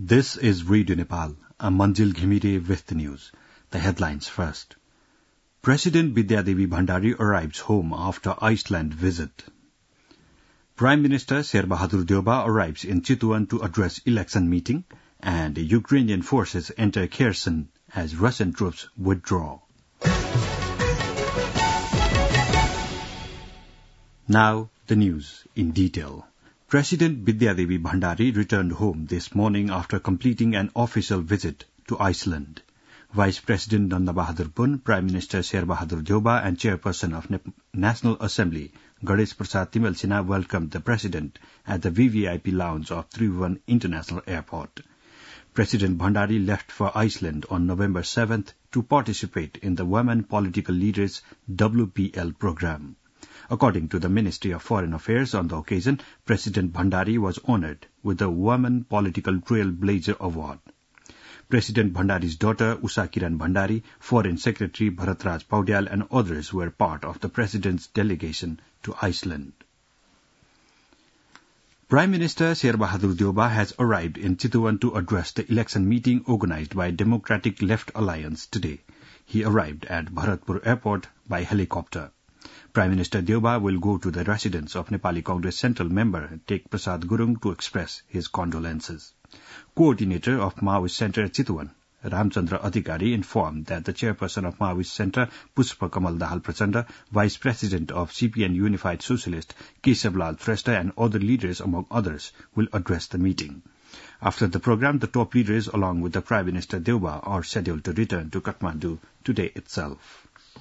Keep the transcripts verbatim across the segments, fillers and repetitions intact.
This is Radio Nepal. I'm Manjil Ghimire with the news. The headlines first. President Vidyadevi Bhandari arrives home after Iceland visit. Prime Minister Sherbahadur Deuba arrives in Chitwan to address election meeting, and Ukrainian forces enter Kherson as Russian troops withdraw. Now, the news in detail. President Vidyadevi Bhandari returned home this morning after completing an official visit to Iceland. Vice President Nanda Bahadur Pun, Prime Minister Sherbahadur Deuba, and Chairperson of Nep- National Assembly Ganesh Prasad Timel Sinha welcomed the President at the V V I P lounge of Tribhuvan International Airport. President Bhandari left for Iceland on November seventh to participate in the Women Political Leaders W P L program. According to the Ministry of Foreign Affairs, on the occasion, President Bhandari was honored with the Women Political Trailblazer Award. President Bhandari's daughter, Usha Kiran Bhandari, Foreign Secretary Bharatraj Paudyal, and others were part of the President's delegation to Iceland. Prime Minister Sherbahadur Deuba has arrived in Chitwan to address the election meeting organized by Democratic Left Alliance today. He arrived at Bharatpur Airport by helicopter. Prime Minister Deuba will go to the residence of Nepali Congress Central member Tek Prasad Gurung to express his condolences. Coordinator of Maoist Center Chitwan, Ramchandra Adhikari, informed that the chairperson of Maoist Center, Pushpa Kamal Dahal Prachanda, Vice President of C P N Unified Socialist, Keshav-Lal Shrestha, and other leaders, among others, will address the meeting. After the program, the top leaders, along with the Prime Minister Deuba, are scheduled to return to Kathmandu today itself.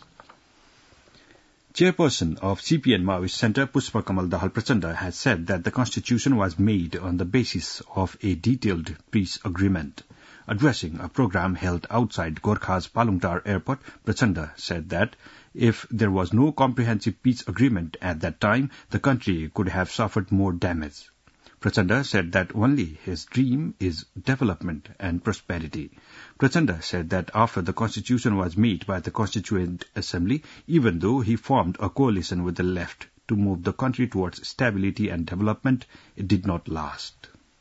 Chairperson of C P N Maoist Center, Pushpa Kamal Dahal Prachanda, has said that the constitution was made on the basis of a detailed peace agreement. Addressing a program held outside Gorkha's Palungtar Airport, Prachanda said that if there was no comprehensive peace agreement at that time, the country could have suffered more damage. Prachanda said that only his dream is development and prosperity. Prachanda said that after the constitution was made by the Constituent Assembly, even though he formed a coalition with the left to move the country towards stability and development, it did not last.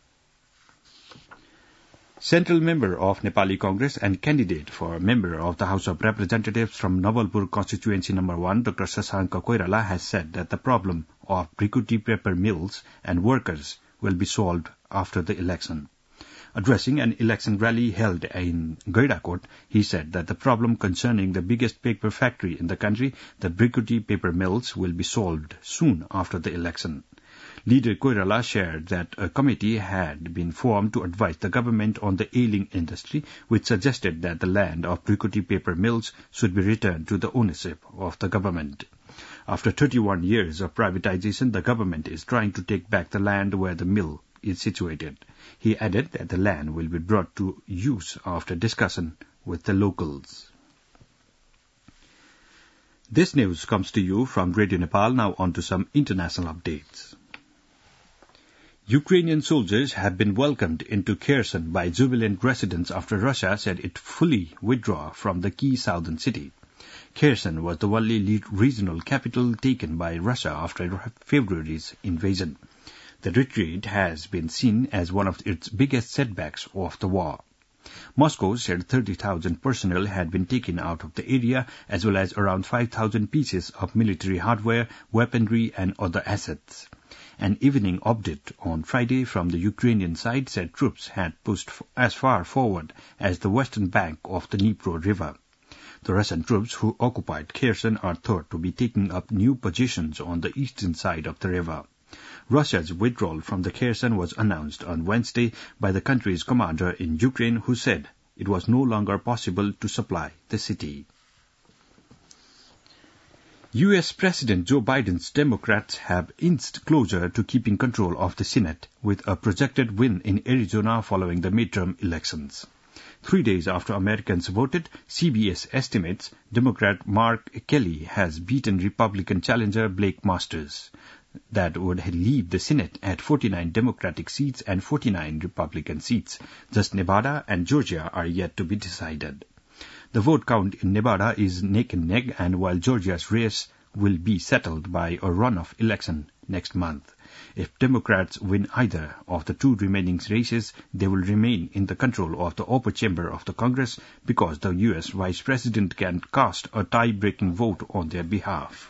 Central member of Nepali Congress and candidate for member of the House of Representatives from Navalpur Constituency number one, Doctor Sasanka Koirala, has said that the problem of Brikuti paper mills and workers will be solved after the election. Addressing an election rally held in Gairakot, he said that the problem concerning the biggest paper factory in the country, the Brikuti paper mills, will be solved soon after the election. Leader Koirala shared that a committee had been formed to advise the government on the ailing industry, which suggested that the land of Brikuti paper mills should be returned to the ownership of the government. After thirty-one years of privatization, the government is trying to take back the land where the mill is situated. He added that the land will be brought to use after discussion with the locals. This news comes to you from Radio Nepal. Now on to some international updates. Ukrainian soldiers have been welcomed into Kherson by jubilant residents after Russia said it fully withdraw from the key southern city. Kherson was the only regional capital taken by Russia after February's invasion. The retreat has been seen as one of its biggest setbacks of the war. Moscow said thirty thousand personnel had been taken out of the area, as well as around five thousand pieces of military hardware, weaponry, and other assets. An evening update on Friday from the Ukrainian side said troops had pushed as far forward as the western bank of the Dnipro River. The Russian troops who occupied Kherson are thought to be taking up new positions on the eastern side of the river. Russia's withdrawal from the Kherson was announced on Wednesday by the country's commander in Ukraine, who said it was no longer possible to supply the city. U S President Joe Biden's Democrats have inched closer to keeping control of the Senate, with a projected win in Arizona following the midterm elections. Three days after Americans voted, C B S estimates Democrat Mark Kelly has beaten Republican challenger Blake Masters. That would leave the Senate at forty-nine Democratic seats and forty-nine Republican seats. Just Nevada and Georgia are yet to be decided. The vote count in Nevada is neck and neck, and while Georgia's race will be settled by a runoff election next month. If Democrats win either of the two remaining races, they will remain in the control of the upper chamber of the Congress because the U S Vice President can cast a tie-breaking vote on their behalf.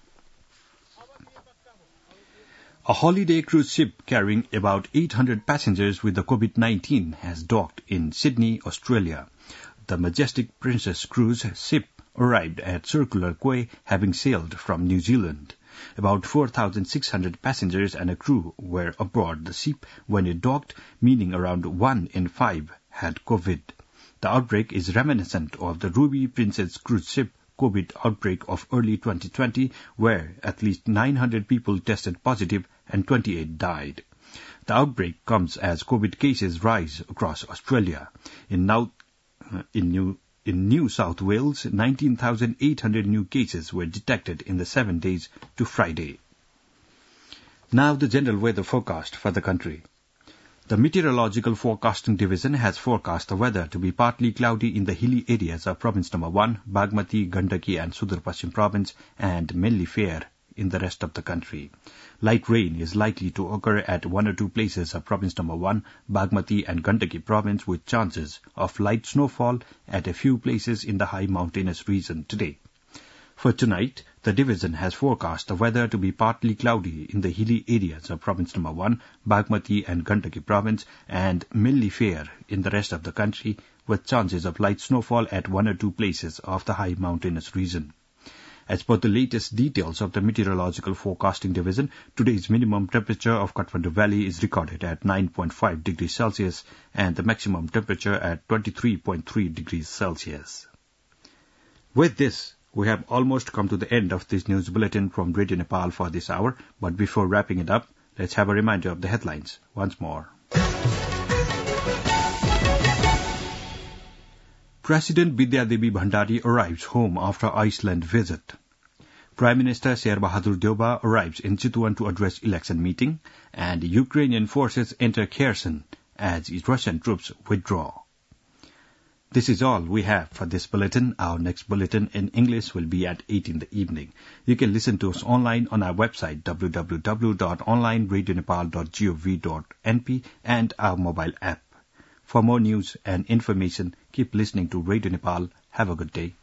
A holiday cruise ship carrying about eight hundred passengers with the COVID nineteen has docked in Sydney, Australia. The Majestic Princess cruise ship arrived at Circular Quay, having sailed from New Zealand. About four thousand six hundred passengers and a crew were aboard the ship when it docked, meaning around one in five had COVID. The outbreak is reminiscent of the Ruby Princess cruise ship COVID outbreak of early twenty twenty, where at least nine hundred people tested positive and twenty-eight died. The outbreak comes as COVID cases rise across Australia. In, now, in, New, in New South Wales, nineteen thousand eight hundred new cases were detected in the seven days to Friday. Now the general weather forecast for the country. The Meteorological Forecasting Division has forecast the weather to be partly cloudy in the hilly areas of Province Number one, Bagmati, Gandaki and Sudar Paschim Province, and mainly fair in the rest of the country. Light rain is likely to occur at one or two places of Province Number one, Bagmati and Gandaki Province, with chances of light snowfall at a few places in the high mountainous region today. For tonight, the division has forecast the weather to be partly cloudy in the hilly areas of Province Number one, Bagmati and Gandaki Province, and mainly fair in the rest of the country, with chances of light snowfall at one or two places of the high mountainous region. As per the latest details of the Meteorological Forecasting Division, today's minimum temperature of Kathmandu Valley is recorded at nine point five degrees Celsius and the maximum temperature at twenty-three point three degrees Celsius. With this, we have almost come to the end of this news bulletin from Radio Nepal for this hour, but before wrapping it up, let's have a reminder of the headlines once more. President Vidyadevi Bhandari arrives home after Iceland visit. Prime Minister Sherbahadur Deuba arrives in Chitwan to address election meeting, and Ukrainian forces enter Kherson as Russian troops withdraw. This is all we have for this bulletin. Our next bulletin in English will be at eight in the evening. You can listen to us online on our website w w w dot online radio nepal dot gov dot n p and our mobile app. For more news and information, keep listening to Radio Nepal. Have a good day.